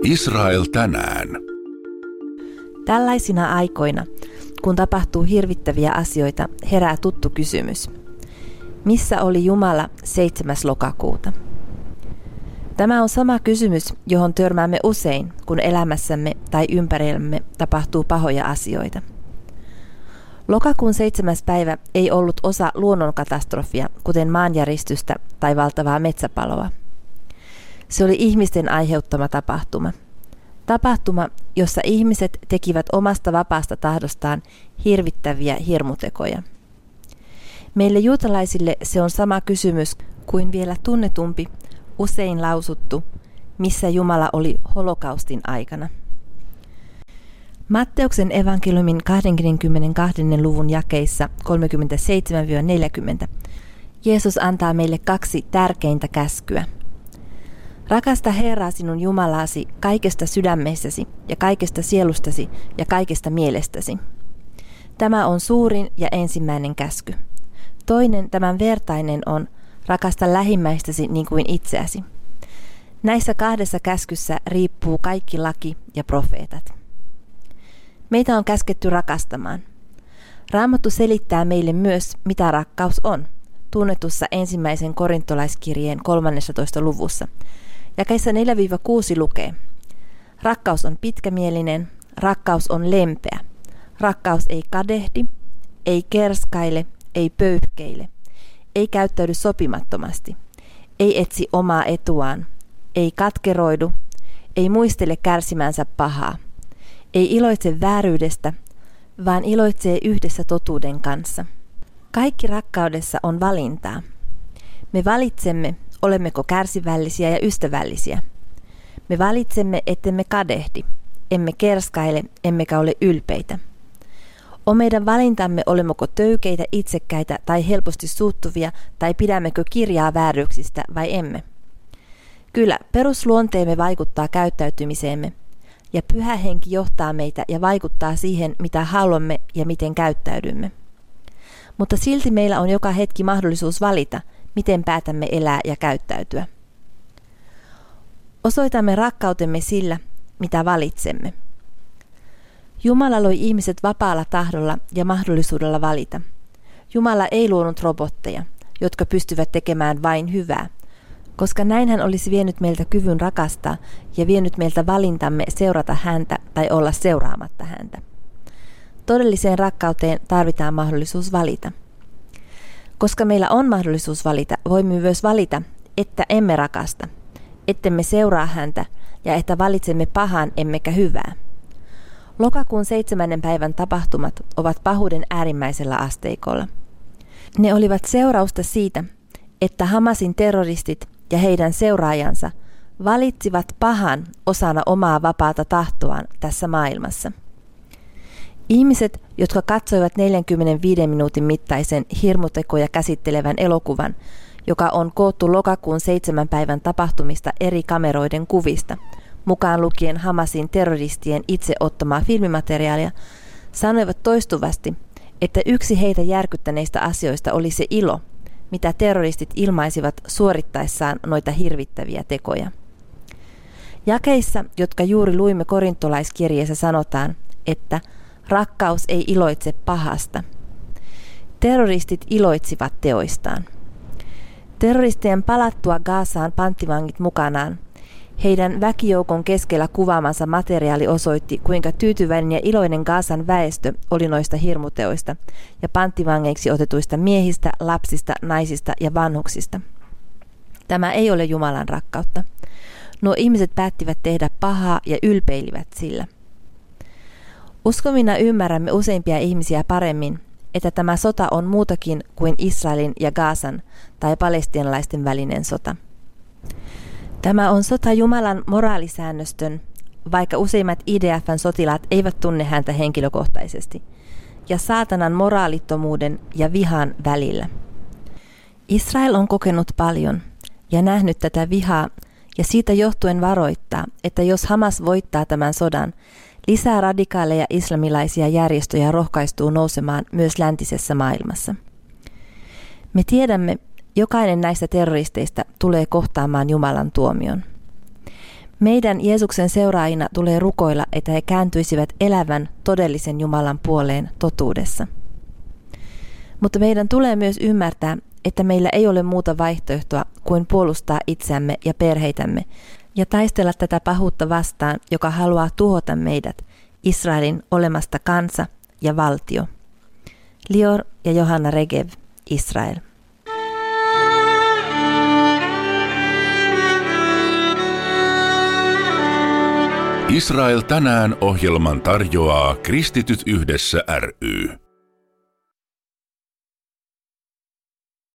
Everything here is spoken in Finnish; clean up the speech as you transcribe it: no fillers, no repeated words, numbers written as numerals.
Israel tänään. Tällaisina aikoina, kun tapahtuu hirvittäviä asioita, herää tuttu kysymys. Missä oli Jumala 7. lokakuuta? Tämä on sama kysymys, johon törmäämme usein, kun elämässämme tai ympärillämme tapahtuu pahoja asioita. Lokakuun 7. päivä ei ollut osa luonnonkatastrofia, kuten maanjäristystä tai valtavaa metsäpaloa. Se oli ihmisten aiheuttama tapahtuma. Tapahtuma, jossa ihmiset tekivät omasta vapaasta tahdostaan hirvittäviä hirmutekoja. Meille juutalaisille se on sama kysymys kuin vielä tunnetumpi, usein lausuttu, missä Jumala oli holokaustin aikana. Matteuksen evankeliumin 22. luvun jakeissa 37-40 Jeesus antaa meille 2 tärkeintä käskyä. Rakasta Herraa sinun Jumalaasi kaikesta sydämestäsi ja kaikesta sielustasi ja kaikesta mielestäsi. Tämä on suurin ja ensimmäinen käsky. Toinen, tämän vertainen, on rakasta lähimmäistäsi niin kuin itseäsi. Näissä 2 käskyssä riippuu kaikki laki ja profeetat. Meitä on käsketty rakastamaan. Raamattu selittää meille myös, mitä rakkaus on, tunnetussa 1. korintolaiskirjeen 13. luvussa. Jakeissa 4-6 lukee: Rakkaus on pitkämielinen, rakkaus on lempeä. Rakkaus ei kadehdi, ei kerskaile, ei pöyhkeile, ei käyttäydy sopimattomasti, ei etsi omaa etuaan, ei katkeroidu, ei muistele kärsimänsä pahaa, ei iloitse vääryydestä, vaan iloitsee yhdessä totuuden kanssa. Kaikki rakkaudessa on valintaa. Me valitsemme, olemmeko kärsivällisiä ja ystävällisiä. Me valitsemme, ettemme kadehdi, emme kerskaile, emmekä ole ylpeitä. On meidän valintamme, olemmeko töykeitä, itsekkäitä tai helposti suuttuvia, tai pidämmekö kirjaa vääryyksistä vai emme. Kyllä, perusluonteemme vaikuttaa käyttäytymiseemme, ja Pyhä Henki johtaa meitä ja vaikuttaa siihen, mitä haluamme ja miten käyttäydymme. Mutta silti meillä on joka hetki mahdollisuus valita, miten päätämme elää ja käyttäytyä. Osoitamme rakkautemme sillä, mitä valitsemme. Jumala loi ihmiset vapaalla tahdolla ja mahdollisuudella valita. Jumala ei luonut robotteja, jotka pystyvät tekemään vain hyvää, koska näin hän olisi vienyt meiltä kyvyn rakastaa ja vienyt meiltä valintamme seurata häntä tai olla seuraamatta häntä. Todelliseen rakkauteen tarvitaan mahdollisuus valita. Koska meillä on mahdollisuus valita, voimme myös valita, että emme rakasta, ettemme seuraa häntä ja että valitsemme pahan emmekä hyvää. Lokakuun 7. päivän tapahtumat ovat pahuuden äärimmäisellä asteikolla. Ne olivat seurausta siitä, että Hamasin terroristit ja heidän seuraajansa valitsivat pahan osana omaa vapaata tahtoaan tässä maailmassa. Ihmiset, jotka katsoivat 45 minuutin mittaisen hirmutekoja käsittelevän elokuvan, joka on koottu lokakuun 7. päivän tapahtumista eri kameroiden kuvista, mukaan lukien Hamasin terroristien itse ottamaa filmimateriaalia, sanoivat toistuvasti, että yksi heitä järkyttäneistä asioista oli se ilo, mitä terroristit ilmaisivat suorittaessaan noita hirvittäviä tekoja. Jakeissa, jotka juuri luimme korintolaiskirjeessä, sanotaan, että rakkaus ei iloitse pahasta. Terroristit iloitsivat teoistaan. Terroristien palattua Gazaan panttivangit mukanaan, heidän väkijoukon keskellä kuvaamansa materiaali osoitti, kuinka tyytyväinen ja iloinen Gazan väestö oli noista hirmuteoista ja panttivangeiksi otetuista miehistä, lapsista, naisista ja vanhuksista. Tämä ei ole Jumalan rakkautta. Nuo ihmiset päättivät tehdä pahaa ja ylpeilivät sillä. Uskovina ymmärrämme useimpia ihmisiä paremmin, että tämä sota on muutakin kuin Israelin ja Gazan tai palestiinalaisten välinen sota. Tämä on sota Jumalan moraalisäännöstön, vaikka useimmat IDF:n sotilaat eivät tunne häntä henkilökohtaisesti, ja saatanan moraalittomuuden ja vihan välillä. Israel on kokenut paljon ja nähnyt tätä vihaa, ja siitä johtuen varoittaa, että jos Hamas voittaa tämän sodan, lisää radikaaleja islamilaisia järjestöjä rohkaistuu nousemaan myös läntisessä maailmassa. Me tiedämme, jokainen näistä terroristeista tulee kohtaamaan Jumalan tuomion. Meidän Jeesuksen seuraajina tulee rukoilla, että he kääntyisivät elävän, todellisen Jumalan puoleen totuudessa. Mutta meidän tulee myös ymmärtää, että meillä ei ole muuta vaihtoehtoa kuin puolustaa itseämme ja perheitämme ja taistella tätä pahuutta vastaan, joka haluaa tuhota meidät, Israelin olemasta kansa ja valtio. Lior ja Johanna Regev, Israel. Israel tänään -ohjelman tarjoaa Kristityt yhdessä ry.